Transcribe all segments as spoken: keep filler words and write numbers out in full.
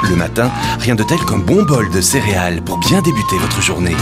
Le matin, rien de tel qu'un bon bol de céréales pour bien débuter votre journée.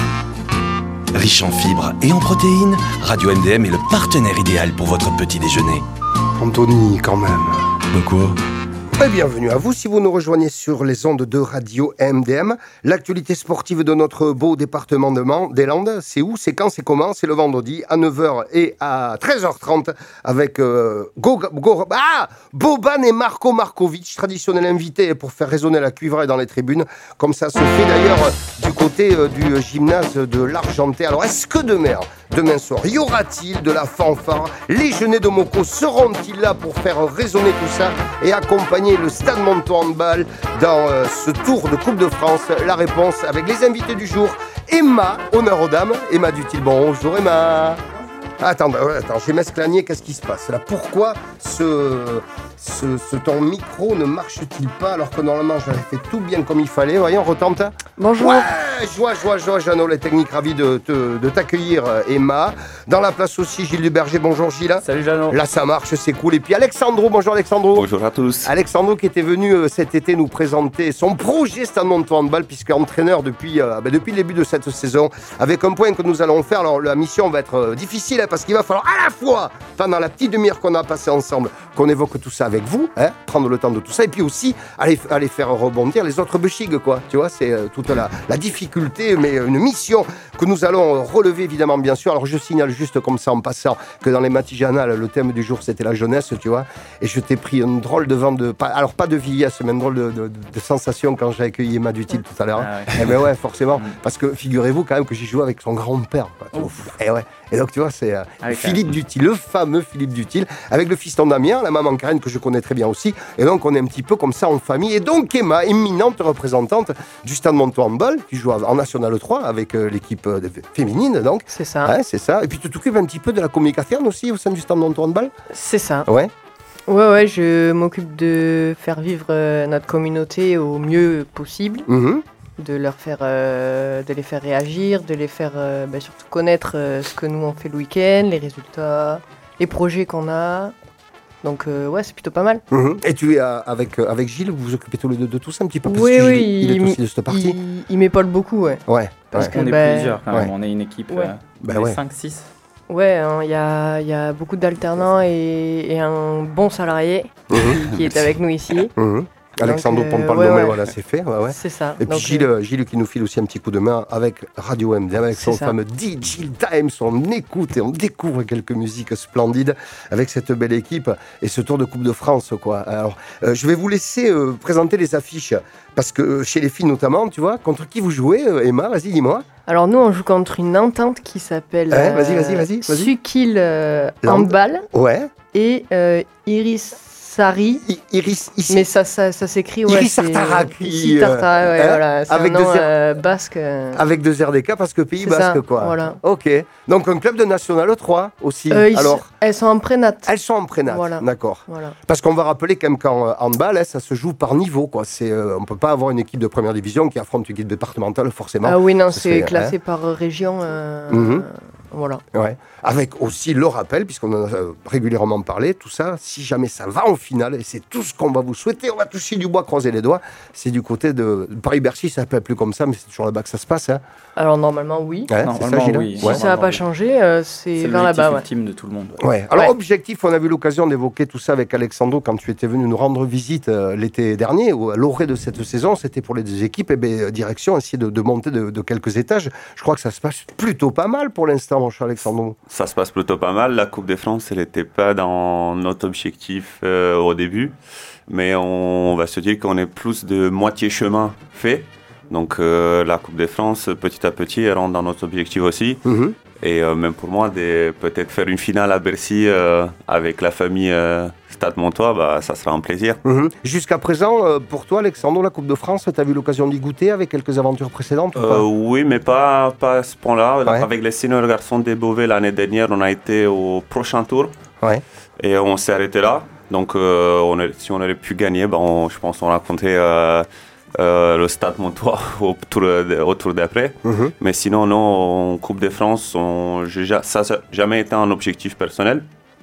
Riche en fibres et en protéines, Radio M D M est le partenaire idéal pour votre petit déjeuner. Anthony, quand même. De quoi ? Et bienvenue à vous si vous nous rejoignez sur les ondes de Radio M D M. L'actualité sportive de notre beau département de Man- des Landes, c'est où, c'est quand, c'est comment? C'est le vendredi à neuf heures et à treize heures trente avec euh, Go, Go, ah, Boban et Marco Markovic, traditionnel invité pour faire résonner la cuivraille dans les tribunes, comme ça se fait d'ailleurs du côté euh, du gymnase de l'Argentais. Alors est-ce que demain, demain soir, y aura-t-il de la fanfare? Les Genêts de Moco seront-ils là pour faire résonner tout ça et accompagner le Stade Montois Handball dans euh, ce tour de Coupe de France? La réponse avec les invités du jour. Emma, honneur aux dames. Emma Dutil, bonjour Emma. Attends, attends, chez Mesclanier, qu'est-ce qui se passe là? Pourquoi ce, ce, ce ton micro ne marche-t-il pas alors que normalement j'avais fait tout bien comme il fallait? Voyons, retente. Bonjour. Ouais, joie, joie, joie, Jeannot, les techniques, ravis de, de, de t'accueillir, Emma. Dans la place aussi, Gilles Duberger, bonjour Gilles. Salut Jeannot. Là ça marche, c'est cool. Et puis Alexandro, bonjour Alexandro. Bonjour à tous. Alexandro qui était venu euh, cet été nous présenter son projet Stade Montois Handball, puisque entraîneur depuis, euh, bah, depuis le début de cette saison, avec un point que nous allons faire. Alors la mission va être euh, difficile, hein, parce qu'il va falloir à la fois, pendant la petite demi-heure qu'on a passée ensemble, qu'on évoque tout ça avec vous, hein, prendre le temps de tout ça, et puis aussi aller, aller faire rebondir les autres buchigs, quoi. Tu vois, c'est euh, toute la, la difficulté, mais une mission que nous allons relever évidemment, bien sûr. Alors je signale juste comme ça en passant que dans les matinales, le thème du jour c'était la jeunesse, tu vois, et je t'ai pris un drôle de vent de, pas, alors pas de vieillesse, mais un drôle de, de, de, de sensation quand j'ai accueilli Emma Dutil tout à l'heure. Ah ouais. Eh ben ouais, forcément, parce que figurez-vous quand même que j'ai joué avec son grand-père, quoi. Et ouais. Et donc tu vois, c'est euh, Ah oui, Philippe Dutil, le fameux Philippe Dutil, avec le fiston Damien, la maman Karine que je connais très bien aussi. Et donc on est un petit peu comme ça en famille. Et donc Emma, éminente représentante du Stade Montois Handball, qui joue en National trois avec euh, l'équipe euh, féminine, donc. C'est ça. Ouais, c'est ça. Et puis tu t'occupes un petit peu de la communication aussi au sein du Stade Montois Handball. C'est ça. Ouais. Ouais, ouais, je m'occupe de faire vivre euh, notre communauté au mieux possible, Mhm. de leur faire, euh, de les faire réagir, de les faire euh, bah, surtout connaître euh, ce que nous on fait le week-end, les résultats, les projets qu'on a. Donc euh, ouais, c'est plutôt pas mal. Mhm. Et tu es euh, avec, euh, avec Gilles, vous vous occupez tous les deux de tout ça un petit peu, parce Oui, que Gilles, oui, il, est il- aussi de cette partie. Il, il m'épaule beaucoup, ouais. Ouais. Parce ouais. que On est bah, plusieurs quand même, ouais. on est une équipe Ouais. euh, Bah on est ouais. cinq six. Ouais, hein, il y, a, il y a beaucoup d'alternants et, et un bon salarié Mhm. qui est avec nous ici. Mhm. Alexandre, euh, pour ne pas le ouais, nommer, ouais. voilà, c'est fait. Ouais, ouais. C'est ça. Et puis Donc, Gilles, euh, euh, Gilles qui nous file aussi un petit coup de main avec Radio M D M, avec son C'est ça. fameux D J Times. On écoute et on découvre quelques musiques splendides avec cette belle équipe et ce Tour de Coupe de France, quoi. Alors, euh, je vais vous laisser euh, présenter les affiches, parce que euh, chez les filles notamment, tu vois, contre qui vous jouez, euh, Emma, vas-y, dis-moi. Alors nous, on joue contre une entente qui s'appelle Ouais, vas-y, vas-y, vas-y, vas-y. Sukil euh, Land. Handball Ouais. et euh, Iris Sari. I- Iris, ici. Mais ça, ça, ça s'écrit... Ouais, Iris c'est- Tartarak, Iris euh, Tartarak, ouais, hein, voilà. C'est avec un nom deux R- euh, basque. euh. Avec deux R D K, parce que Pays C'est Basque, ça, quoi. voilà. Ok. Donc un club de National trois aussi. Euh, ils- Alors, Elles sont en prénat. elles sont en prénat, Voilà. d'accord. Voilà. Parce qu'on va rappeler quand même qu'en euh, handball, hein, ça se joue par niveau, quoi. C'est, euh, on ne peut pas avoir une équipe de première division qui affronte une équipe départementale, forcément. Ah oui, non, ce c'est serait, classé hein. par région. euh, Mhm. Voilà. Ouais. Avec aussi le rappel, puisqu'on en a euh, régulièrement parlé, tout ça, si jamais ça va en finale, et c'est tout ce qu'on va vous souhaiter, on va toucher du bois, croiser les doigts, c'est du côté de Paris-Bercy, ça ne s'appelle plus comme ça, mais c'est toujours là-bas que ça se passe. Hein. Alors normalement, oui. Ouais, Normalement, c'est ça, Gilles oui. Si Ouais. ça n'a pas changé, euh, c'est C'est vers l'objectif là-bas. Ouais. ultime de tout le monde. Ouais. Alors, Ouais. objectif, on a eu l'occasion d'évoquer tout ça avec Alexandro quand tu étais venu nous rendre visite euh, l'été dernier, ou à l'orée de cette saison. C'était pour les deux équipes, et bien, direction, essayer de, de monter de, de quelques étages. Je crois que ça se passe plutôt pas mal pour l'instant, mon cher Alexandro. Ça se passe plutôt pas mal. La Coupe de France, elle n'était pas dans notre objectif euh, au début. Mais on va se dire qu'on est plus de moitié chemin fait. Donc euh, la Coupe de France, petit à petit, elle rentre dans notre objectif aussi. Mhm. Et euh, même pour moi, de peut-être faire une finale à Bercy euh, avec la famille euh, Stade Montois, bah, ça sera un plaisir. Mhm. Jusqu'à présent, euh, pour toi, Alexandro, la Coupe de France, tu as eu l'occasion d'y goûter avec quelques aventures précédentes ou Euh, pas oui, mais pas, pas à ce point-là. Ouais. Avec les seniors garçons de Beauvais l'année dernière, on a été au prochain tour. Ouais. Et on s'est arrêté là. Donc, euh, on a- si on aurait pu gagner, ben, on- je pense qu'on a compté euh, euh, le Stade Montois au tour, de- au tour d'après. Mhm. Mais sinon, non, en Coupe de France, on, j'ai ja- ça n'a jamais été un objectif personnel.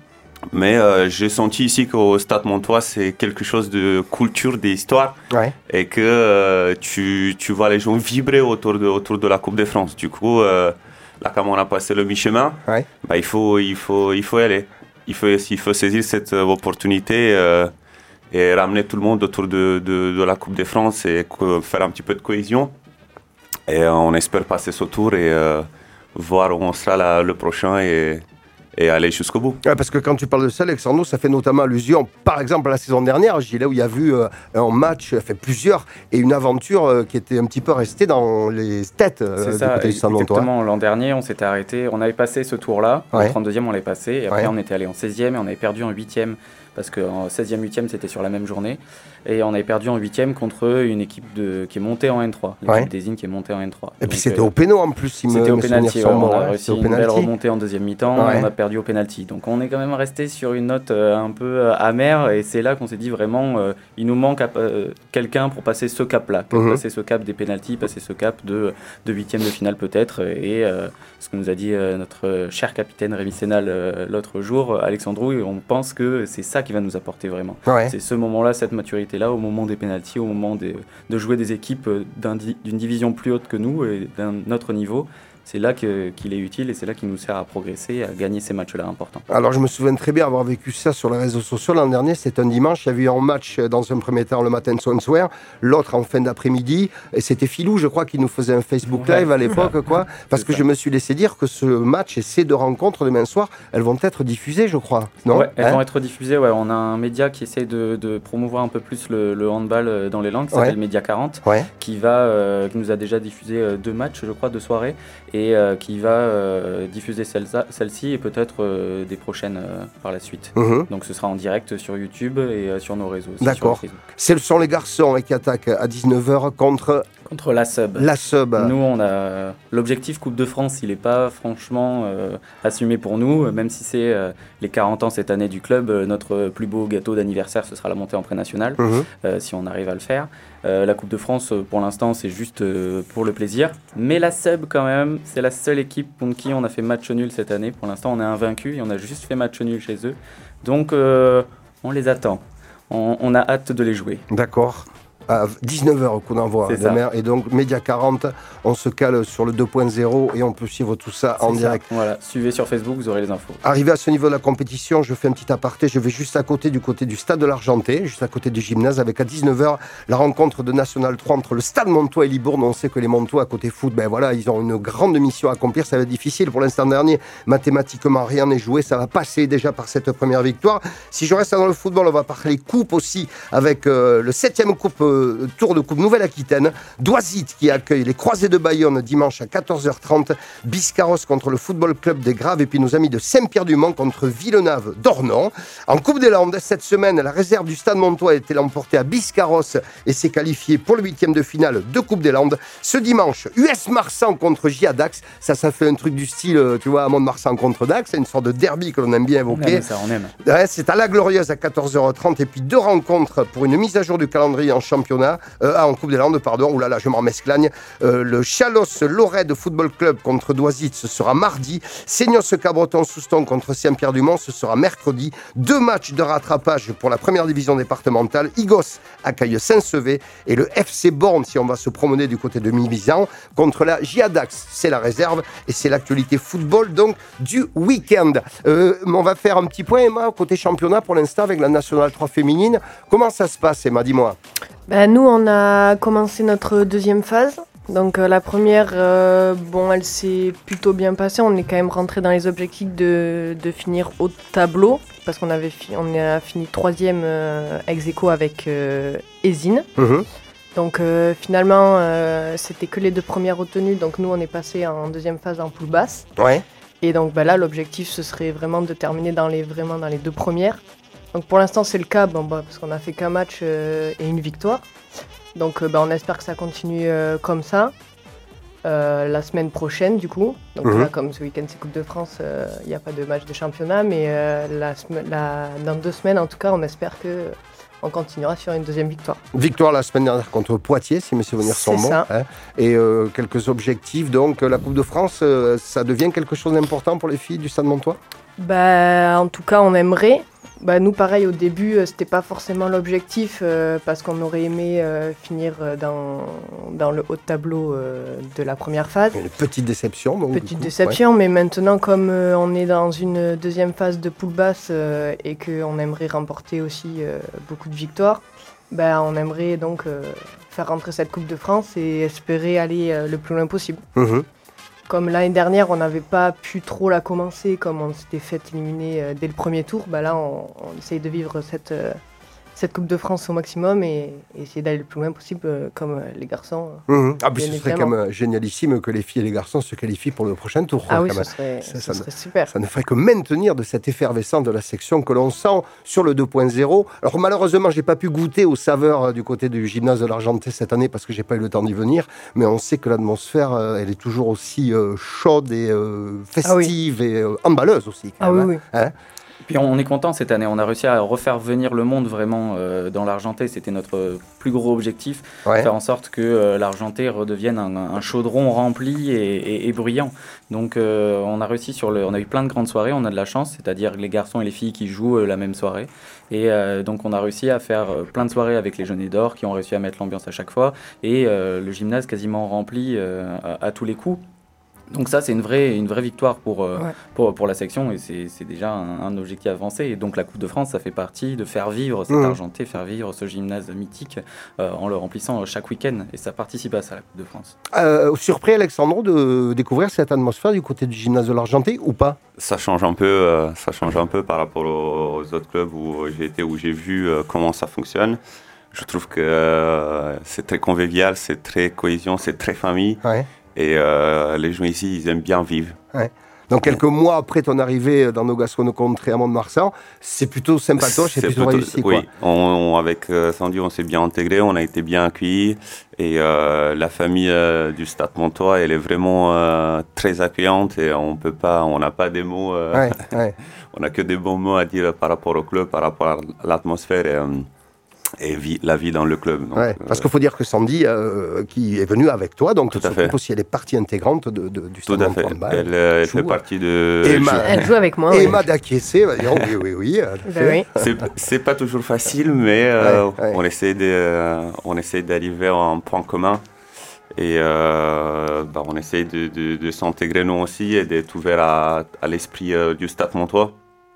Mais euh, j'ai senti ici qu'au Stade Montois, c'est quelque chose de culture, d'histoire. Ouais. Et que euh, tu, tu vois les gens vibrer autour de, autour de la Coupe de France. Du coup, euh, là, comme on a passé le mi-chemin, Ouais. bah, il, faut, il, faut, il faut y aller. Il faut, il faut saisir cette euh, opportunité euh, et ramener tout le monde autour de, de, de la Coupe de France et co- faire un petit peu de cohésion. Et euh, on espère passer ce tour et euh, voir où on sera là, le prochain et, et aller jusqu'au bout. Ouais, parce que quand tu parles de ça, Alexandre, ça fait notamment allusion, par exemple, à la saison dernière, Gilles, où il y a vu euh, un match, fait plusieurs, et une aventure euh, qui était un petit peu restée dans les têtes euh, C'est du ça, côté du Stade Montois. exactement. L'an dernier, on s'était arrêté, on avait passé ce tour-là, Ouais. le trente-deuxième, on l'avait passé, et après Ouais. on était allé en seizième et on avait perdu en huitième, parce qu'en seizième, huitième, c'était sur la même journée, et on avait perdu en huitième contre une équipe de, qui est montée en N trois, l'équipe Ouais. des Inns qui est montée en N trois. Et puis Donc, c'était euh, au péno en plus, si me- C'était au mes pénalty, souvenirs ouais, sont on bons, a ouais, réussi c'était au une belle pénalty. remontée en deuxième mi-temps, Ouais. et on a perdu au pénalty. Donc on est quand même resté sur une note euh, un peu euh, amère, et c'est là qu'on s'est dit vraiment, euh, il nous manque euh, quelqu'un pour passer ce cap-là, Mhm. passer ce cap des pénaltys, passer ce cap de, de huitième de finale peut-être, et euh, ce que nous a dit euh, notre cher capitaine Rémi Sénal euh, l'autre jour, Alexandrou, et on pense que c'est ça qui va nous apporter vraiment. Ouais. C'est ce moment-là, cette maturité-là, au moment des pénaltys, au moment des- de jouer des équipes d'un di- d'une division plus haute que nous et d'un autre niveau. C'est là que- qu'il est utile et c'est là qu'il nous sert à progresser, à gagner ces matchs-là importants. Alors je me souviens très bien avoir vécu ça sur les réseaux sociaux l'an dernier, c'était un dimanche, il y avait eu un match euh, dans un premier temps le matin de soir, l'autre en fin d'après-midi, et c'était Philou je crois qui nous faisait un Facebook Ouais, Live à c'est l'époque ça. quoi, parce C'est que ça. je me suis laissé dire que ce match et ces deux rencontres demain soir, elles vont être diffusées je crois, non Ouais, elles Hein vont être diffusées. Ouais. On a un média qui essaie de, de promouvoir un peu plus le, le handball euh, dans les langues, qui Ouais. s'appelle Média quarante, Ouais. qui, va, euh, qui nous a déjà diffusé euh, deux matchs, je crois, de soirée, et euh, qui va euh, diffuser celle- celle-ci et peut-être euh, des prochaines euh, par la suite. Mhm. Donc ce sera en direct sur YouTube et euh, sur nos réseaux aussi, D'accord. sur Facebook. Ce sont les garçons hein, qui attaquent à dix-neuf heures contre Contre la sub. la sub. Nous, on a l'objectif Coupe de France, il n'est pas franchement euh, assumé pour nous, même si c'est euh, les quarante ans cette année du club. euh, Notre plus beau gâteau d'anniversaire, ce sera la montée en pré-nationale, Mhm. euh, si on arrive à le faire. Euh, la Coupe de France, euh, pour l'instant, c'est juste euh, pour le plaisir. Mais la sub, quand même, c'est la seule équipe contre qui on a fait match nul cette année. Pour l'instant, on est invaincu et on a juste fait match nul chez eux. Donc, euh, on les attend. On, on a hâte de les jouer. D'accord. À dix-neuf heures qu'on envoie C'est ça. demain. Et donc, Média quarante, on se cale sur le deux point zéro et on peut suivre tout ça en C'est ça. direct. Voilà, suivez sur Facebook, vous aurez les infos. Arrivé à ce niveau de la compétition, je fais un petit aparté. Je vais juste à côté du côté du stade de l'Argenté, juste à côté du gymnase, avec à dix-neuf heures la rencontre de National trois entre le stade Montois et Libourne. On sait que les Montois, à côté foot, ben voilà, ils ont une grande mission à accomplir. Ça va être difficile. Pour l'instant dernier, mathématiquement, rien n'est joué. Ça va passer déjà par cette première victoire. Si je reste dans le football, on va parler coupe aussi avec euh, le septième coupe, euh, tour de coupe Nouvelle-Aquitaine. Doisite qui accueille les Croisés de Bayonne dimanche à quatorze heures trente. Biscarros contre le Football Club des Graves. Et puis nos amis de Saint-Pierre-du-Mont contre Villeneuve d'Ornon. En Coupe des Landes, cette semaine, la réserve du Stade Montois a été l'emportée à Biscarros et s'est qualifiée pour le huitième de finale de Coupe des Landes. Ce dimanche, U S Marsan contre J A Dax. Ça, ça fait un truc du style, euh, tu vois, Amont de Marsan contre Dax. C'est une sorte de derby que l'on aime bien On évoquer. aime ça, on aime. Ouais, c'est à la Glorieuse à quatorze heures trente et puis deux rencontres pour une mise à jour du calendrier en championnat, euh, ah, en Coupe des Landes, pardon, oulala, je m'en mesclagne. Euh, le Chalos-Lorette Football Club contre Doisite, ce sera mardi. Seignos-Cabreton-Souston contre Saint-Pierre-du-Mont, ce sera mercredi. Deux matchs de rattrapage pour la première division départementale. Igos accueille Saint-Sevé et le F C Borne, si on va se promener du côté de Mimizan, contre la J A Dax. C'est la réserve et c'est l'actualité football donc du week-end. Euh, on va faire un petit point, Emma, côté championnat pour l'instant avec la Nationale trois féminine. Comment ça se passe, Emma, dis-moi? Ben, nous, on a commencé notre deuxième phase. Donc euh, la première, euh, bon, elle s'est plutôt bien passée. On est quand même rentré dans les objectifs de, de finir au tableau parce qu'on avait fi- on a fini troisième euh, ex aequo avec euh, Ezine. Mhm. Donc euh, finalement, euh, c'était que les deux premières retenues. Donc nous, on est passé en deuxième phase en poule basse. Ouais. Et donc bah, là, l'objectif, ce serait vraiment de terminer dans les, vraiment dans les deux premières. Donc pour l'instant, c'est le cas, bon, bah, parce qu'on a fait qu'un match euh, et une victoire. Donc euh, bah, on espère que ça continue euh, comme ça. Euh, la semaine prochaine, du coup. Donc Mhm. là, comme ce week-end, c'est Coupe de France, il n'y a pas de match de championnat. Mais euh, la, sem- la- dans deux semaines, en tout cas, on espère que on continuera sur une deuxième victoire. Victoire la semaine dernière contre Poitiers, si mes souvenirs sont C'est bons. ça. hein. Et euh, quelques objectifs. Donc, la Coupe de France, euh, ça devient quelque chose d'important pour les filles du Stade Montois? Bah, en tout cas, on aimerait. Bah, nous, pareil, au début, euh, c'était pas forcément l'objectif euh, parce qu'on aurait aimé euh, finir euh, dans, dans le haut de tableau euh, de la première phase. Une petite déception. Donc, Petite du coup, déception, ouais. Mais maintenant, comme euh, on est dans une deuxième phase de poule basse euh, et qu'on aimerait remporter aussi euh, beaucoup de victoires, bah, on aimerait donc euh, faire rentrer cette Coupe de France et espérer aller euh, le plus loin possible. Mmh. Comme l'année dernière, on n'avait pas pu trop la commencer, comme on s'était fait éliminer euh, dès le premier tour, bah là, on, on essaye de vivre cette, euh, cette Coupe de France au maximum et, et essayer d'aller le plus loin possible, euh, comme euh, les garçons. Mmh. Ah, puis Bien ce serait évidemment. quand même génialissime que les filles et les garçons se qualifient pour le prochain tour. Ah quoi, oui, quand ce même. serait, Ça, ce ça serait super. Ça ne ferait que maintenir de cette effervescence de la section que l'on sent sur le deux point zéro. Alors malheureusement, j'ai pas pu goûter aux saveurs euh, du côté du gymnase de l'Argentais cette année parce que j'ai pas eu le temps d'y venir. Mais on sait que l'atmosphère, euh, elle est toujours aussi euh, chaude et euh, festive et euh, emballeuse aussi. Quand Ah même, oui, hein. oui. Hein. Puis on est content cette année, on a réussi à refaire venir le monde vraiment euh, dans l'Argentais, c'était notre plus gros objectif, Ouais. faire en sorte que euh, l'Argentais redevienne un, un chaudron rempli et, et, et bruyant. Donc euh, on a réussi sur le, on a eu plein de grandes soirées, on a de la chance, c'est-à-dire les garçons et les filles qui jouent euh, la même soirée. Et euh, donc on a réussi à faire euh, plein de soirées avec les Jeunes d'Or qui ont réussi à mettre l'ambiance à chaque fois et euh, le gymnase quasiment rempli euh, à, à tous les coups. Donc ça, c'est une vraie, une vraie victoire pour, euh, Ouais. pour, pour la section et c'est, c'est déjà un, un objectif avancé. Et donc la Coupe de France, ça fait partie de faire vivre cet Mmh. Argentais, faire vivre ce gymnase mythique euh, en le remplissant chaque week-end. Et ça participe à ça, la Coupe de France. Euh, surpris, Alexandre, de découvrir cette atmosphère du côté du gymnase de l'Argentais ou pas? Ça change un peu, euh, ça change un peu par rapport aux, aux autres clubs où j'ai été, où j'ai vu euh, comment ça fonctionne. Je trouve que euh, c'est très convivial, c'est très cohésion, c'est très famille. Ouais. Et euh, les gens ici, ils aiment bien vivre. Donc quelques mois après ton arrivée dans nos gastronocontrées à Mont-de-Marsan, c'est plutôt sympatoche et C'est plutôt, réussi. Oui, Quoi. on, on- avec euh, Sandy, on s'est bien intégré, on a été bien accueillis. Et euh, la famille euh, du Stade Montois, elle est vraiment euh, très accueillante et on peut pas, on n'a pas des mots, euh, Ouais, ouais. on n'a que des bons mots à dire par rapport au club, par rapport à l'atmosphère et, euh, et vie- la vie dans le club. Donc, Ouais, parce qu'il faut dire que Sandy, euh, qui est venue avec toi, donc Tout se à fait. trouve aussi, elle est partie intégrante de, de- du tout Stade à fait. Montois. Elle, euh, elle joue, fait partie de. Et elle ma- joue- Elle joue avec moi. Et oui. Emma d'acquiescer, va dire oui, oui, oui. euh, Bah oui. C'est, c'est pas toujours facile, mais euh, Ouais, ouais. on essaie de, euh, on essaie d'arriver à un point commun et euh, bah, on essaie de, de, de s'intégrer nous aussi et d'être ouvert à, à l'esprit euh, du Stade Montois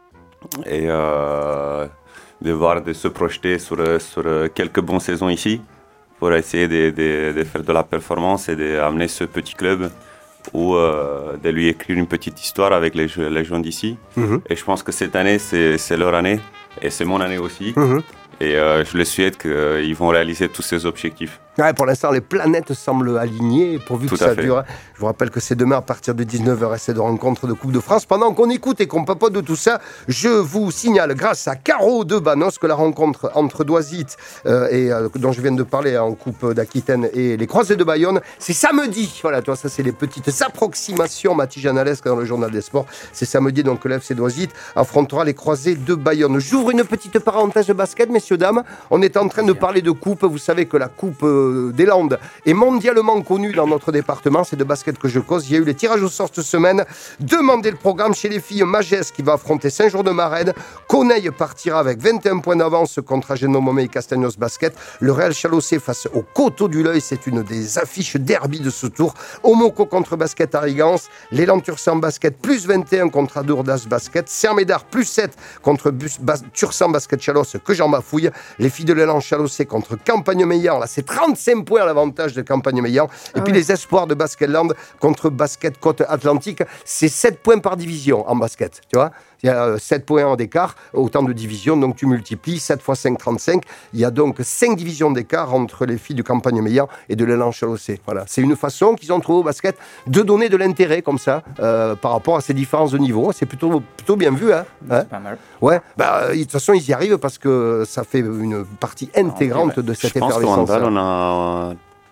et euh, de voir, de se projeter sur, sur quelques bonnes saisons ici pour essayer de, de, de faire de la performance et d'amener ce petit club ou euh, de lui écrire une petite histoire avec les, jeux- les gens d'ici. Mhm, Et je pense que cette année, c'est, c'est leur année et c'est mon année aussi. mhm. Et euh, je les souhaite qu'ils vont réaliser tous ces objectifs. Ouais, pour l'instant, les planètes semblent alignées, pourvu Tout que à ça fait. dure. Je vous rappelle que c'est demain à partir de dix-neuf heures, essai de rencontre de Coupe de France. Pendant qu'on écoute et qu'on papote de tout ça, je vous signale, grâce à Caro de Banos, que la rencontre entre Doisit, euh, et, euh, dont je viens de parler en Coupe d'Aquitaine, et les Croisés de Bayonne, c'est samedi. Voilà, toi, ça, c'est les petites approximations, Mathis Janalesque dans le Journal des Sports. C'est samedi, donc l'F C Doisit affrontera les Croisés de Bayonne. J'ouvre une petite parenthèse de basket, messieurs, dames. On est en train de parler de coupe. Vous savez que la Coupe euh, des Landes est mondialement connue dans notre département. C'est de basket que je cause. Il y a eu les tirages au sort cette semaine. Demandez le programme chez les filles. Magès qui va affronter Saint-Jean-de-Marais. Coneille partira avec vingt et un points d'avance contre Ageno Momé et Castagnos Basket. Le Real Chalossé face au Coteau du L'Oeil. C'est une des affiches derby de ce tour. Omoco contre Basket Arigance. L'élan Tursan Basket plus vingt et un contre Adourdas Basket. Sermédard plus sept contre Bus- Bas- Tursan Basket Chalosse que j'en bafouille. Les filles de l'élan Chalossé contre Campagne-Meillan. Là, c'est trente-cinq points à l'avantage de Campagne-Meillan. Et Ah puis ouais. les espoirs de Basketland contre Basket Côte Atlantique. C'est sept points par division en basket. Tu vois, il y a euh, sept points d'écart, autant de divisions. Donc tu multiplies sept fois cinq, trente-cinq. Il y a donc cinq divisions d'écart entre les filles de Campagne-Meillan et de l'élan Chalossé. Voilà. C'est une façon qu'ils ont trouvé au basket de donner de l'intérêt comme ça euh, par rapport à ces différences de niveau. C'est plutôt, plutôt bien vu. Hein, hein. C'est pas mal. Ouais, bah, euh, de toute façon, ils y arrivent parce que ça fait une partie intégrante de cette Je pense qu'au effervescence. handball, on a,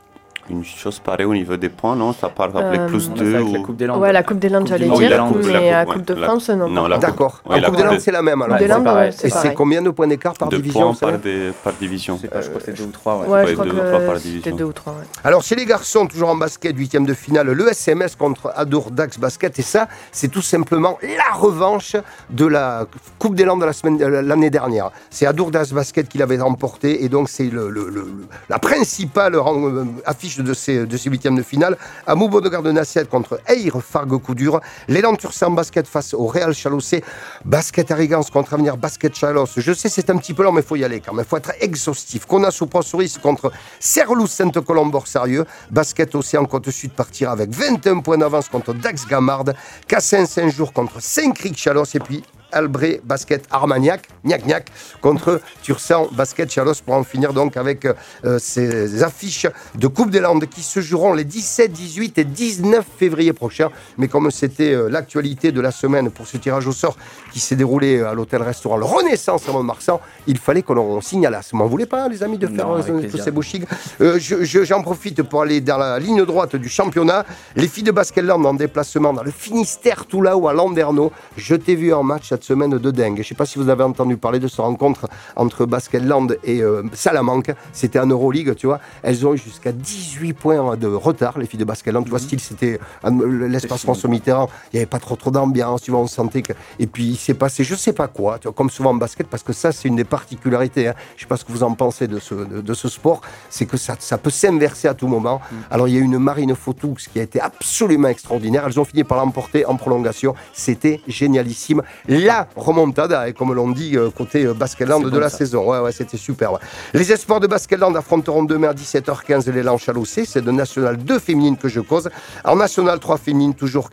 une chose pareille au niveau des points, non? Ça part avec Euh, plus On a deux fait avec ou... la Coupe des Landes. Ouais, la Coupe des Landes, Coupe j'allais du Monde. dire, Oui, la Coupe- mais la la Coupe, Coupe de ouais, la- France, non. non, la Coupe- D'accord. Oui, en la Coupe des Coupe Landes, de- c'est la même. Alors. Coupe des Ouais, Landes, c'est pareil. ouais, c'est Et c'est pareil. combien de points d'écart par Deux division points ça va par, des- par division. Euh, je crois que c'est deux ou trois. Ouais. Ouais, Ouais, je crois deux ou trois par que c'était division. deux ou trois. Ouais. Alors, chez les garçons, toujours en basket, huitième de finale, le S M S contre Adour Dax Basket. Et ça, c'est tout simplement la revanche de la Coupe des Landes de la semaine, euh, l'année dernière. C'est Adour Dax Basket qui l'avait remporté. Et donc, c'est le, le, le, la principale rang, euh, affiche de ces, de ces huitièmes de finale. Amou Bodegar de Nassiette contre Eyre Fargue Couture. L'élan Tursan Basket face au Real Chalossé. Basket Arigance contre Avenir Basket Chalos. Je sais, c'est un petit peu long, mais il faut y aller quand même. Il faut être exhaustif. Conas ou Souris contre Serlou Sainte-Colombe-Sérieux. Basket Océan Côte Sud partira avec vingt et un points d'avance contre Dax Gamard. Cassin Saint-Jour contre Saint-Cric Chalos. Et puis Albré Basket Armagnac, Gnac-Gnac, contre Tursan Basket Chalos pour en finir donc avec euh, ces affiches de Coupe des Landes qui se joueront les dix-sept, dix-huit et dix-neuf février prochains. Mais comme c'était euh, l'actualité de la semaine pour ce tirage au sort qui s'est déroulé à l'hôtel-restaurant Le Renaissance à Mont-de-Marsan, il fallait qu'on signalasse. Vous m'en voulez pas, les amis, de faire Non, euh, avec tous plaisir. ces beaux chics euh, je, je, J'en profite pour aller dans la ligne droite du championnat. Les filles de Basketland en déplacement dans le Finistère, tout là-haut à Landerneau. Je t'ai vu en match cette semaine de dingue. Je ne sais pas si vous avez entendu parler de ce rencontre entre Basketland et euh, Salamanque. C'était en Euroleague, tu vois. Elles ont eu jusqu'à dix-huit points de retard, les filles de Basketland. Tu vois, style, c'était euh, l'espace François Mitterrand. Il n'y avait pas trop, trop d'ambiance, tu vois, on sentait que... Et puis, il s'est passé je ne sais pas quoi, tu vois, comme souvent en basket, parce que ça, c'est une des particularités. Hein. Je ne sais pas ce que vous en pensez de ce, de, de ce sport. C'est que ça, ça peut s'inverser à tout moment. Mm. Alors, il y a eu une Marine Fautoux qui a été absolument extraordinaire. Elles ont fini par l'emporter en prolongation. C'était génialissime. La remontada, comme l'on dit, côté Basketland de bon, la ça. saison. Ouais, ouais, c'était super. Ouais. Les espoirs de Basketland affronteront demain à dix-sept heures quinze l'élan Chalossé. C'est de National deux féminine que je cause. En National trois féminine, toujours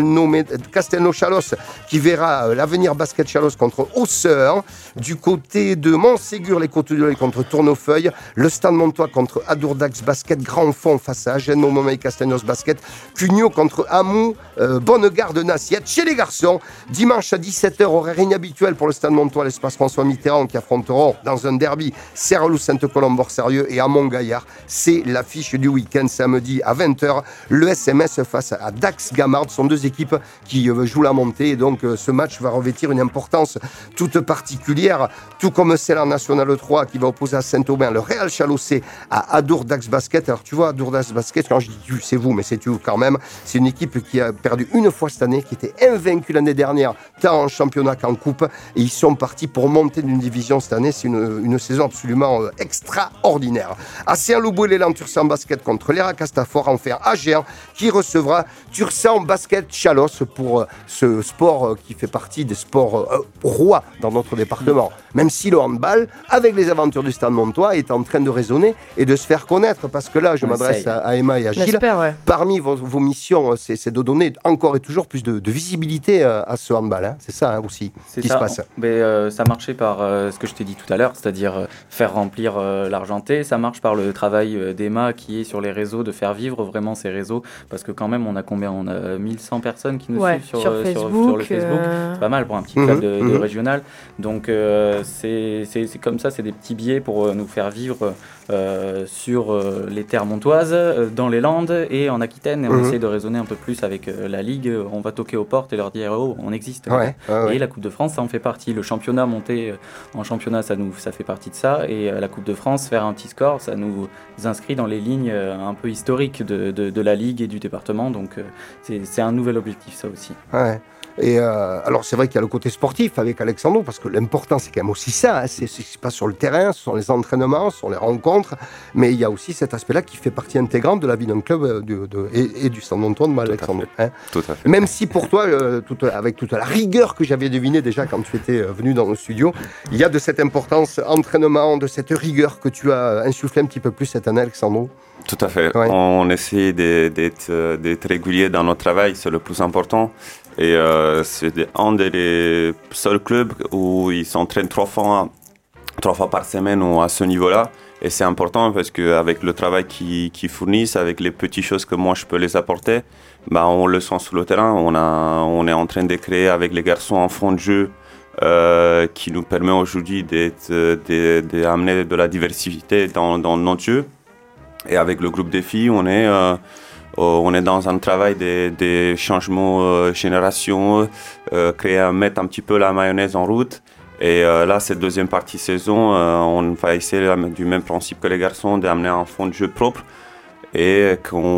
Castelnau-Chalos qui verra l'avenir Basket Chalos contre Hausseur. Du côté de Montségur, les Côtes-de-l'Oeil contre Tournefeuille. Le Stade Montois contre Adour-Dax Basket. Grand Fond face à Agen, Montmomet Castelnos Basket. Cugnot contre Amou, euh, Bonnegarde Nassiette. Chez les garçons, dimanche à dix-sept heures, horaire inhabituel pour le Stade Montois, l'espace François Mitterrand qui affronteront dans un derby Serlou Sainte-Colombe-Sérieux et Amont Gaillard. C'est l'affiche du week-end samedi à vingt heures. Le S M S face à Dax Gamard. Ce sont deux équipes qui euh, jouent la montée et donc euh, ce match va revêtir une importance toute particulière, tout comme c'est la Nationale trois qui va opposer à Saint-Aubin le Real Chalossé à Adour Dax Basket. Alors tu vois, Adour Dax Basket, quand je dis tu, c'est vous, mais c'est tu quand même. C'est une équipe qui a perdu une fois cette année, qui était invaincue l'année dernière, tant en championnat qu'en coupe, et ils sont partis pour monter d'une division cette année. C'est une, une saison absolument euh, extraordinaire. À Saint-Loubou, l'élan Tursan Basket contre l'Era Castafort, en fer A G un qui recevra Tursan Basket Chalos pour euh, ce sport euh, qui fait partie des sports euh, rois dans notre département. Même si le handball, avec les aventures du Stade Montois, est en train de résonner et de se faire connaître, parce que là, je On m'adresse essaye. à, à Emma et à Gilles. Ouais. Parmi vos, vos missions, c'est, c'est de donner encore et toujours plus de, de visibilité à, à ce handball. Hein. C'est ça hein, aussi c'est qui ça. se passe. Mais, euh, ça marchait par euh, ce que je t'ai dit tout à l'heure, c'est-à-dire euh, faire remplir euh, l'Argenté. Ça marche par le travail euh, d'Emma qui est sur les réseaux, de faire vivre vraiment ces réseaux, parce que quand même, on a combien ? On a mille cent personnes qui nous ouais, suivent sur, sur, euh, Facebook, sur, sur le Facebook. Euh... C'est pas mal pour un petit club mmh, de, mmh. de régional. Donc, euh, c'est, c'est, c'est comme ça, c'est des petits billets pour euh, nous faire vivre euh, sur euh, les terres montoises, euh, dans les Landes et en Aquitaine. Et on mmh. essaie de raisonner un peu plus avec euh, la Ligue. On va toquer aux portes et leur dire « Oh, on existe ouais, ». Ouais, et ouais. la Coupe de France, ça en fait partie. Le championnat, monter euh, en championnat, ça, nous, ça fait partie de ça. Et euh, la Coupe de France, faire un petit score, ça nous inscrit dans les lignes euh, un peu historiques de, de, de la Ligue et du département. Donc, euh, c'est, c'est un nouvel objectif, ça aussi. Ouais. Et euh, alors c'est vrai qu'il y a le côté sportif avec Alexandre, parce que l'important c'est quand même aussi ça, hein, c'est ce qui se passe sur le terrain, ce sont les entraînements, ce sont les rencontres, mais il y a aussi cet aspect-là qui fait partie intégrante de la vie d'un club euh, de, de, et, et du Stade Montois de Alexandre. Hein. Tout à fait. Même si pour toi, euh, tout, avec toute la rigueur que j'avais devinée déjà quand tu étais venu dans le studio, il y a de cette importance entraînement, de cette rigueur que tu as insufflé un petit peu plus cette année, Alexandre. Tout à fait. Ouais. On essaie de, d'être, d'être régulier dans notre travail, c'est le plus important. Et euh, c'est un des seuls clubs où ils s'entraînent trois fois, trois fois par semaine ou à ce niveau-là. Et c'est important parce qu'avec le travail qu'ils, qu'ils fournissent, avec les petites choses que moi je peux les apporter, bah on le sent sur le terrain. On, a, on est en train de créer avec les garçons un fond de jeu euh, qui nous permet aujourd'hui d'être, de, d'amener de la diversité dans, dans notre jeu. Et avec le groupe des filles, on est, euh, on est dans un travail des, des changements euh, génération, euh, créer, mettre un petit peu la mayonnaise en route. Et euh, là, cette deuxième partie saison, euh, on va essayer du même principe que les garçons, d'amener un fond de jeu propre et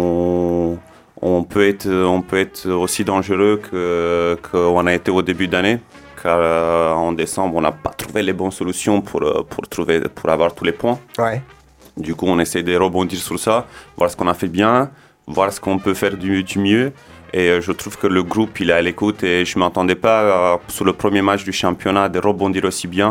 qu'on on peut être, on peut être aussi dangereux que, qu'on a été au début d'année. Car euh, en décembre, on n'a pas trouvé les bonnes solutions pour, pour, trouver, pour avoir tous les points. Ouais. Du coup, on essaie de rebondir sur ça, voir ce qu'on a fait bien, voir ce qu'on peut faire du, du mieux. Et euh, je trouve que le groupe, il est à l'écoute et je ne m'attendais pas, euh, sur le premier match du championnat, de rebondir aussi bien.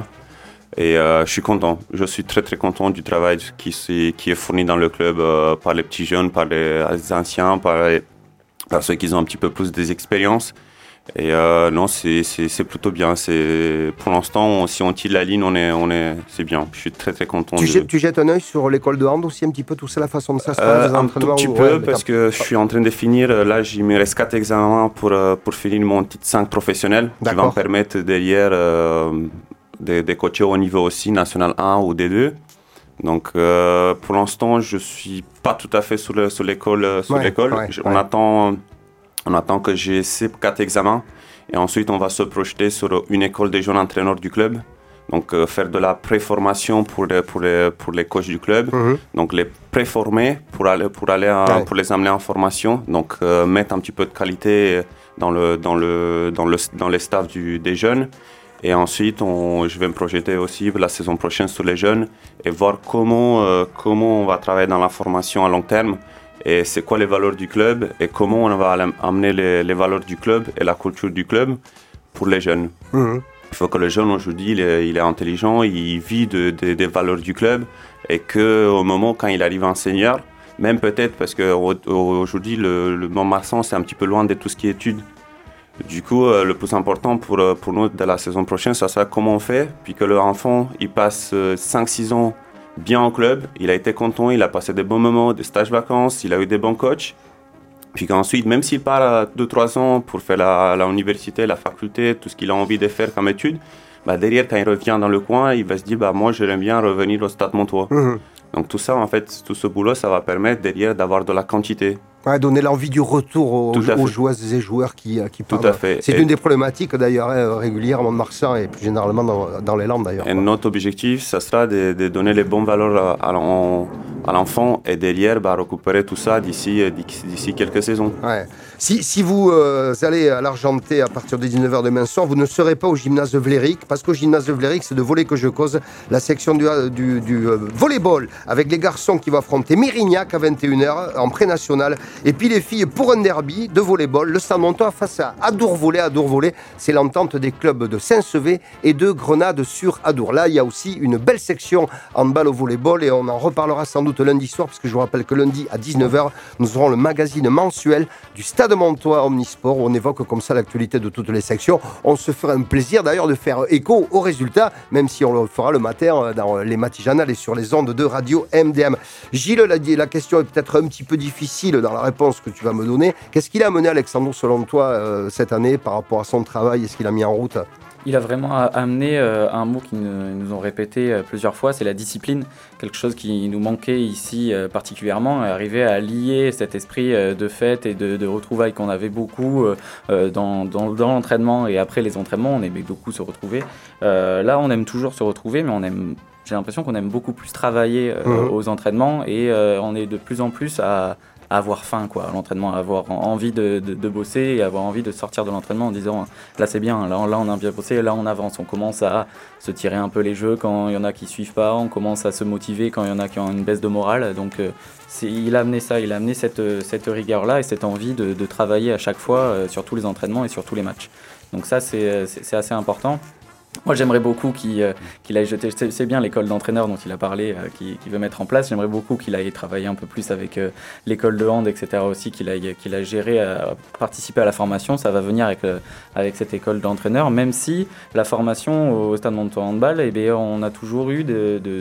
Et euh, je suis content. Je suis très très content du travail qui, qui est fourni dans le club euh, par les petits jeunes, par les, les anciens, par, les, par ceux qui ont un petit peu plus d'expérience. Et euh, non, c'est, c'est, c'est plutôt bien. C'est, pour l'instant, si on tire la ligne, on est, on est, c'est bien. Je suis très très content. Tu, de... jettes, tu jettes un œil sur l'école de hand aussi, un petit peu, tout ça, la façon de ça se euh, passe, Un tout petit peu, ouais, parce que je suis en train de finir. Là, il me reste quatre examens pour, pour finir mon titre cinq professionnel, qui va me permettre derrière euh, de, de coacher au niveau aussi, national un ou D deux. Donc, euh, pour l'instant, je ne suis pas tout à fait sur, le, sur l'école. Sur ouais, l'école. Ouais, on ouais. attend... On attend que j'ai ces quatre examens et ensuite on va se projeter sur une école des jeunes entraîneurs du club. Donc euh, faire de la préformation pour les, pour les, pour les coachs du club. Mm-hmm. Donc les préformer pour, aller, pour, aller en, ouais. pour les amener en formation. Donc euh, mettre un petit peu de qualité dans, le, dans, le, dans, le, dans les staffs du, des jeunes. Et ensuite, on, je vais me projeter aussi la saison prochaine sur les jeunes et voir comment, euh, comment on va travailler dans la formation à long terme. Et c'est quoi les valeurs du club et comment on va amener les, les valeurs du club et la culture du club pour les jeunes. Mmh. Il faut que le jeune aujourd'hui, il est, il est intelligent, il vit de, de, des valeurs du club et qu'au moment quand il arrive en senior, même peut-être parce qu'aujourd'hui le, le Mont-Marsan c'est un petit peu loin de tout ce qui est études. Du coup, euh, le plus important pour, pour nous de la saison prochaine, ça sera comment on fait, puis que l'enfant il passe cinq six ans bien au club, il a été content, il a passé des bons moments, des stages vacances, il a eu des bons coachs. Puis qu'ensuite, même s'il part à deux trois ans pour faire la, la université, la faculté, tout ce qu'il a envie de faire comme études, bah derrière, quand il revient dans le coin, il va se dire bah, « moi, j'aimerais bien revenir au Stade Montois mmh. ». Donc tout ça, en fait, tout ce boulot, ça va permettre derrière d'avoir de la quantité. Ouais, donner l'envie du retour aux, aux joueuses et joueurs qui, qui Tout parlent. à fait. C'est et une des problématiques d'ailleurs hein, régulières à Mont-de-Marsan et plus généralement dans, dans les Landes d'ailleurs. Et quoi. Notre objectif, ça sera de, de donner les bonnes valeurs à, à, à l'enfant et derrière bah, récupérer tout ça d'ici, d'ici quelques saisons. Ouais. Si, si vous euh, allez à l'Argenté à partir de dix-neuf heures demain soir, vous ne serez pas au gymnase de Vlerick parce qu'au gymnase de Vlerick, c'est de volley que je cause, la section du, du, du euh, volleyball avec les garçons qui vont affronter Mérignac à vingt et une heures en pré-national et puis les filles pour un derby de volleyball, le Stade Montois face à Adour Volley. Adour Volley, c'est l'entente des clubs de Saint-Sevé et de Grenade sur Adour. Là, il y a aussi une belle section en balle au volleyball et on en reparlera sans doute lundi soir parce que je vous rappelle que lundi à dix-neuf heures, nous aurons le magazine mensuel du Stade Montois Omnisport où on évoque comme ça l'actualité de toutes les sections. On se fera un plaisir d'ailleurs de faire écho aux résultats, même si on le fera le matin dans les matijanales et sur les ondes de radio M D M. Gilles l'a dit, la question est peut-être un petit peu difficile dans la réponse que tu vas me donner. Qu'est-ce qu'il a amené Alexandre selon toi euh, cette année par rapport à son travail et ce qu'il a mis en route ? Il a vraiment amené euh, un mot qu'ils nous ont répété euh, plusieurs fois, c'est la discipline. Quelque chose qui nous manquait ici euh, particulièrement, arriver à lier cet esprit euh, de fête et de, de retrouvailles qu'on avait beaucoup euh, dans, dans, dans l'entraînement et après les entraînements, on aimait beaucoup se retrouver. Euh, là, on aime toujours se retrouver, mais on aime, j'ai l'impression qu'on aime beaucoup plus travailler euh, mmh. aux entraînements et euh, on est de plus en plus à... à avoir faim quoi, à l'entraînement, à avoir envie de, de, de bosser et avoir envie de sortir de l'entraînement en disant là c'est bien, là, là on a bien bossé, là on avance, on commence à se tirer un peu les jeux quand il y en a qui suivent pas, on commence à se motiver quand il y en a qui ont une baisse de morale, donc euh, c'est, il a amené ça, il a amené cette, cette rigueur là et cette envie de, de travailler à chaque fois euh, sur tous les entraînements et sur tous les matchs, donc ça c'est, c'est, c'est assez important. Moi, j'aimerais beaucoup qu'il, euh, qu'il aille jeter, c'est, c'est bien l'école d'entraîneur dont il a parlé, euh, qu'il, qu'il veut mettre en place. J'aimerais beaucoup qu'il aille travailler un peu plus avec euh, l'école de hand, et cetera aussi, qu'il aille, qu'il aille gérer, euh, participer à la formation. Ça va venir avec, euh, avec cette école d'entraîneur, même si la formation au Stade Montois Handball, eh bien, on a toujours eu de, de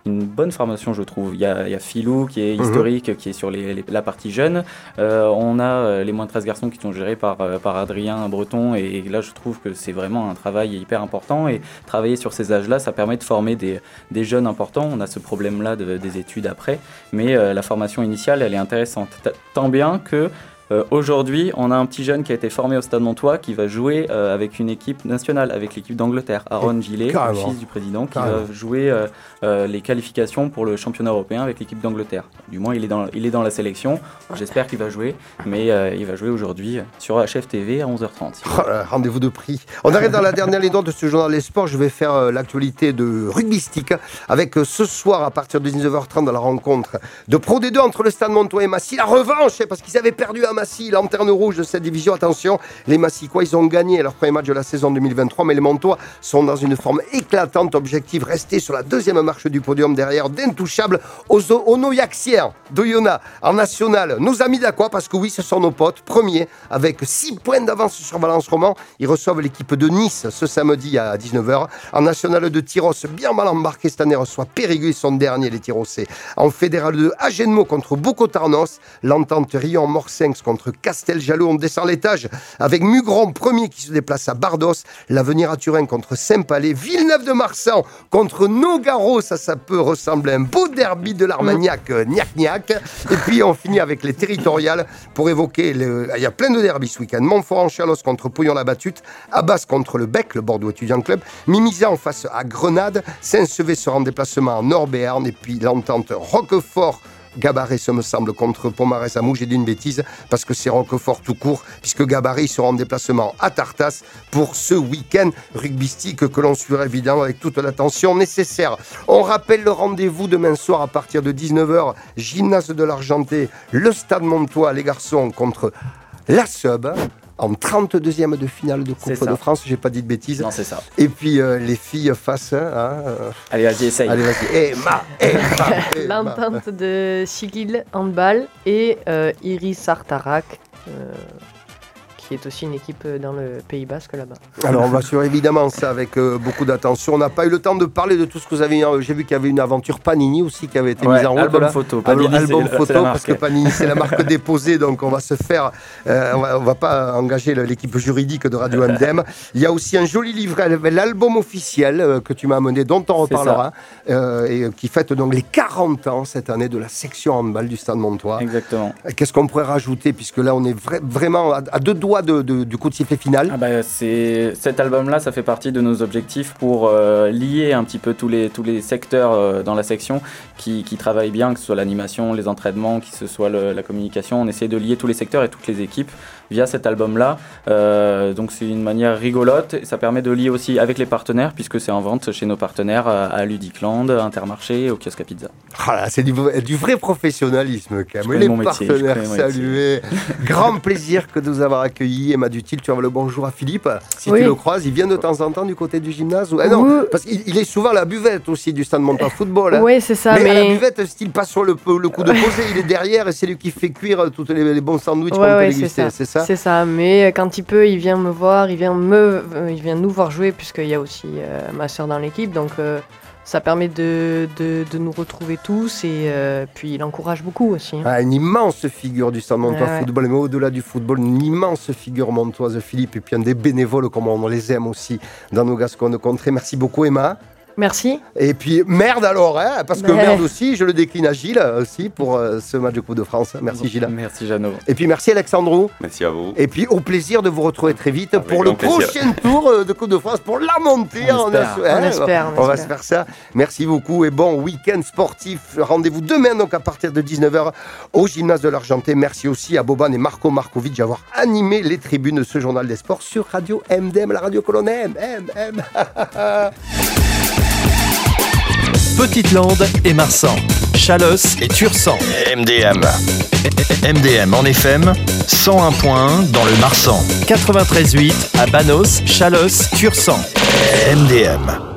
une bonne formation, je trouve. Il y a, il y a Philou qui est historique, mmh. qui est sur les, les, la partie jeune. Euh, on a les moins de treize garçons qui sont gérés par, par Adrien Breton. Et, et là, je trouve que c'est vraiment un travail hyper important. Et travailler sur ces âges-là, ça permet de former des, des jeunes importants. On a ce problème-là de, des études après. Mais euh, la formation initiale, elle est intéressante. Tant bien que Euh, aujourd'hui, on a un petit jeune qui a été formé au Stade Montois qui va jouer euh, avec une équipe nationale, avec l'équipe d'Angleterre. Aaron Gillet, le fils du président, qui Carrément. va jouer euh, euh, les qualifications pour le championnat européen avec l'équipe d'Angleterre. Du moins, il est dans, il est dans la sélection. J'espère qu'il va jouer, mais euh, il va jouer aujourd'hui sur H F T V à onze heures trente. Oh, rendez-vous de prix. On arrive dans la dernière ligne droite de ce journal des sports. Je vais faire euh, l'actualité de rugbystique avec euh, ce soir à partir de dix-neuf heures trente dans la rencontre de Pro D deux entre le Stade Montois et Massy. La revanche, parce qu'ils avaient perdu à Massy, lanterne rouge de cette division. Attention, les Massicquois, ils ont gagné leur premier match de la saison deux mille vingt-trois, mais les Montois sont dans une forme éclatante. Objectif, rester sur la deuxième marche du podium derrière d'intouchables Onoyaxiens d'Oyonnax en national. Nos amis d'Aqua, parce que oui, ce sont nos potes, premiers, avec six points d'avance sur Valence Roman. Ils reçoivent l'équipe de Nice ce samedi à dix-neuf heures. En national de Tyros, bien mal embarqué cette année, reçoit Périgueux, ils sont derniers, les Tyrossais. En fédéral de Agenmo contre Bocotarnos, l'entente Rion-Morsinx contre Casteljaloux. On descend l'étage avec Mugron, premier qui se déplace à Bardos. L'avenir à Turin contre Saint-Palais. Villeneuve-de-Marsan contre Nogaro. Ça, ça peut ressembler à un beau derby de l'Armagnac, euh, gnac-gnac. Et puis, on finit avec les territoriales pour évoquer... Le... Il y a plein de derbys ce week-end. Montfort-en-Chalos contre Pouillon-la-Battute. Abbas contre le Bec, le Bordeaux Étudiant Club. Mimizan en face à Grenade. Saint-Sevé sera en déplacement en Nord-Béarn. Et puis, l'entente Roquefort Gabaret, ça me semble, contre Pomarez à Mou. J'ai dit une bêtise parce que c'est Roquefort tout court, puisque Gabaret sera en déplacement à Tartas pour ce week-end rugbystique que l'on suivra évidemment avec toute l'attention nécessaire. On rappelle le rendez-vous demain soir à partir de dix-neuf heures, Gymnase de l'Argenté, le Stade Montois, les garçons contre la Sub. En trente-deuxième de finale de Coupe de France, j'ai pas dit de bêtises. Non, c'est ça. Et puis euh, les filles face. Hein, euh... Allez, vas-y, essaye. Allez, vas-y. Emma, Emma, Emma. L'entente de Sigil Handball et euh, Iris Artarac, euh, qui est aussi une équipe dans le Pays Basque là-bas. Alors on va suivre évidemment ça avec euh, beaucoup d'attention. On n'a pas eu le temps de parler de tout ce que vous avez. Euh, j'ai vu qu'il y avait une aventure Panini aussi qui avait été ouais, mise en route. Album là. photo. Panini, album c'est photo la, parce que Panini c'est la marque déposée, donc on va se faire. Euh, on, va, on va pas engager l'équipe juridique de Radio M D M. Il y a aussi un joli livret, l'album officiel euh, que tu m'as amené, dont on reparlera, euh, et qui fête donc les quarante ans cette année de la section handball du Stade Montois. Exactement. Qu'est-ce qu'on pourrait rajouter, puisque là on est vra- vraiment à, à deux doigts de, de, du coup de sifflet final. Ah bah c'est... Cet album-là, ça fait partie de nos objectifs pour euh, lier un petit peu tous les, tous les secteurs euh, dans la section qui, qui travaillent bien, que ce soit l'animation, les entraînements, que ce soit le, la communication. On essaie de lier tous les secteurs et toutes les équipes via cet album-là. Euh, donc c'est une manière rigolote. Et ça permet de lier aussi avec les partenaires, puisque c'est en vente chez nos partenaires à, à Ludicland, Intermarché, au kiosque à pizza. Ah là, c'est du, du vrai professionnalisme quand même. Les partenaires salués. Grand plaisir que de vous avoir accueillis. Emma Dutil, tu envoies le bonjour à Philippe. Si oui. tu le croises, il vient de temps en temps du côté du gymnase. Ou... Ah non, oui. parce qu'il il est souvent à la buvette aussi du Stade Montois Football. Hein. Oui, c'est ça. Mais, mais... à la buvette, style pas sur le, le coup de poser, il est derrière et c'est lui qui fait cuire tous les, les bons sandwichs ouais, qu'on ouais, peut déguster. C'est ça. C'est ça. C'est ça. Mais quand il peut, il vient me voir, il vient me, il vient nous voir jouer puisqu'il y a aussi euh, ma sœur dans l'équipe, donc. Euh... Ça permet de, de, de nous retrouver tous et euh, puis il encourage beaucoup aussi. Hein. Ah, une immense figure du Stade Montois ouais, Football, ouais. mais au-delà du football, une immense figure montoise, Philippe, et puis un des bénévoles comme on les aime aussi dans nos Gasconnes contrées. Merci beaucoup Emma. Merci. Et puis merde alors, hein, parce que ouais. merde aussi, je le décline à Gilles aussi pour euh, ce match de Coupe de France. Merci Gilles. Merci Jeannot. Et puis merci Alexandrou. Merci à vous. Et puis au plaisir de vous retrouver très vite Avec pour le plaisir. prochain tour euh, de Coupe de France, pour la montée. On, on, espère. A, on, hein, espère, on, on va espère. se faire ça. Merci beaucoup et bon week-end sportif. Rendez-vous demain donc à partir de dix-neuf heures au Gymnase de l'Argenté. Merci aussi à Boban et Marco Markovic d'avoir animé les tribunes de ce journal des sports sur Radio M D M, la radio que l'on aime. M, M. Petite-Lande et Marsan, Chalosse et Tursan. M D M. M D M en F M, cent un point un dans le Marsan. quatre-vingt-treize virgule huit à Banos, Chalosse, Tursan. M D M.